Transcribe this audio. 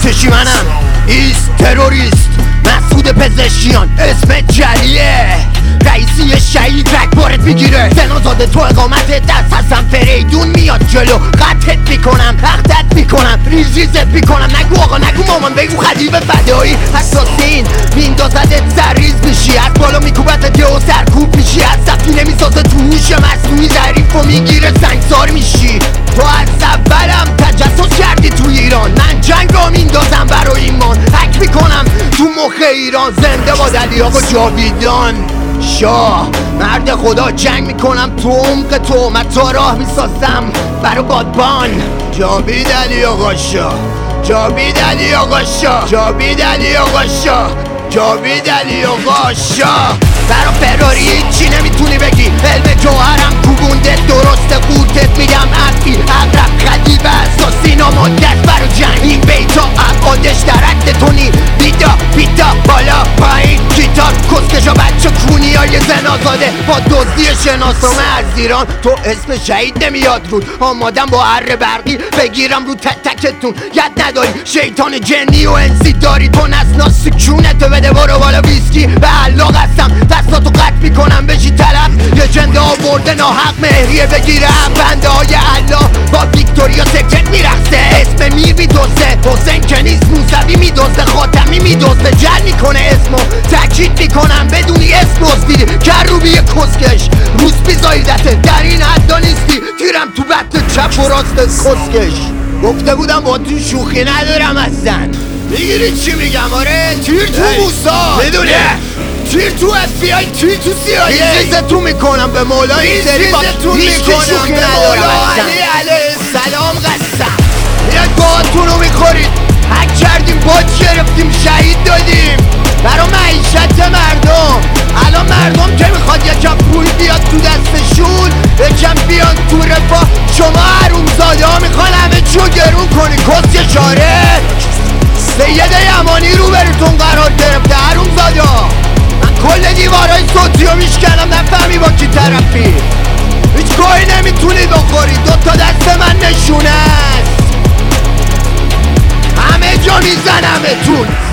چشی منم ایست تروریست مسعود پزشکیان اسم جلیه رئیسی شهید رگبارت میگیره زنازاده تو اقامت دست هستم فریدون میاد جلو قطعت میکنم اختت میکنم ریزت میکنم نگو آقا نگو مامان بگو خلیب فدایی حساسین میندازدت سرریز میشی از بالا میکوبتت و سرکوب میشی از سفینه میسازه تو هوش مصنوعی ظریف و میگیره سنگسار میشی تو از اولم تجسس کردی تو ایران من جنگ را میندازم برای ایمان حک میکنم تو مخ ایران زنده باد علی آقا جاویدان شاه مرد خدا جنگ میکنم تو عمق تهمت تا راه میسازم برا بادبان جاوید علی آقا شاه جاوید علی آقا شاه جاوید علی آقا شاه جاوید علی آقا شاه برا فراری چی نمیتونی بگی علم جوهرم کوبونده درسته قورتت میگم عقی اقرب خلیب اساسی نامادت برا جنگ این بیتا ابعادش در حد تونی بیتا بالا پایین گیتار کسکشا بچه کونی های زنازاده با دزدی شناسنامه از ایران تو اسم شهید نمیاد رود آمادم با اره برقی بگیرم رو تکتون ید نداری شیطان جنی و انسی داری تو نسناس سکونتو بده برو بالا ویسکی به علاق هستم دستاتو قطع میکنم بشی طرف یه جنده آورده ناحق مهریه بگیره بنده های الله با ویکتوریا سکرت میرخصه اسم میر میدوزه حسین کنیز موسوی میدوزه خاتمی میدوزه جل میکنه اسمو تاکید میکنم بدونی اسم دزدی کروبی کسکش روز بیزایدته در این حدا نیستی تیرم تو بط چپ و راست کسکش گفته بودم با تو شوخی ندارم اصلا میگیری چی میگم آره تیر تو موسا بدونه تیر تو FBI تیر تو CIA ریزتون میکنم به مولا این سری با ریزتون به مولا علی علیه السلام قسم بیاید باهاتون رو میخورید حک کردیم باج گرفتیم شهید دادیم برا معیشت مردم الان مردم که میخواد یکم پول بیاد تو دستشون یکم بیان تو رفاه شما حرومزاده ها میخوان همه چو گرون کنی کس چاره سید یمانی رو براتون قرار گرفته حرومزاده ها من کل دیوارای صوتی رو میشکنم نفهمی با کی طرفی هیچ کاری نمیتونی بخوری دوتا دست من نشونه است همه جا میزنمتون